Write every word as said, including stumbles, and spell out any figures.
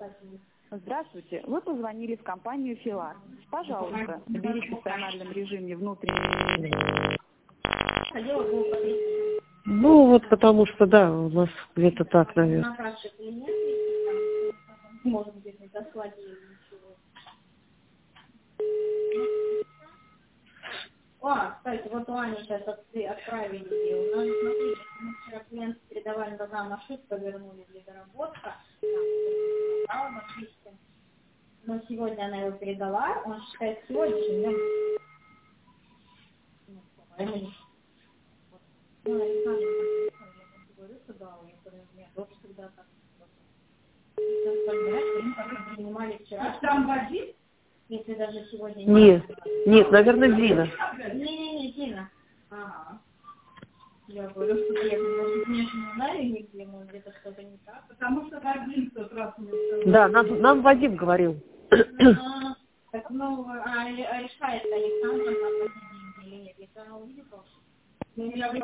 Здравствуйте, вы позвонили в компанию «Филар». Пожалуйста, наберите в стационарном режиме внутренний. Ну, вот потому что, да, у нас где-то так, наверное. Может быть, не дослать ничего. О, кстати, вот у Ани сейчас отправили. У нас, смотрите, мы вчера клиенту передавали, но нам ошибка вернули для доработка. Но сегодня она его передала, он считает сегодня же днем. Ну, Александр, я говорю, что да, у меня тоже всегда так. Принимали вчера. Там водить? Если даже сегодня Нет, нет, наверное, Дина. Не-не-не, Дина. Ага. Я говорю, что я может, не знаю нигде, может, где-то что-то не так. Потому что Вадим в тот раз мне сказал. Да, нам, нам Вадим говорил. А, так, ну, а решает Александр, на или нет, если она увидит, то...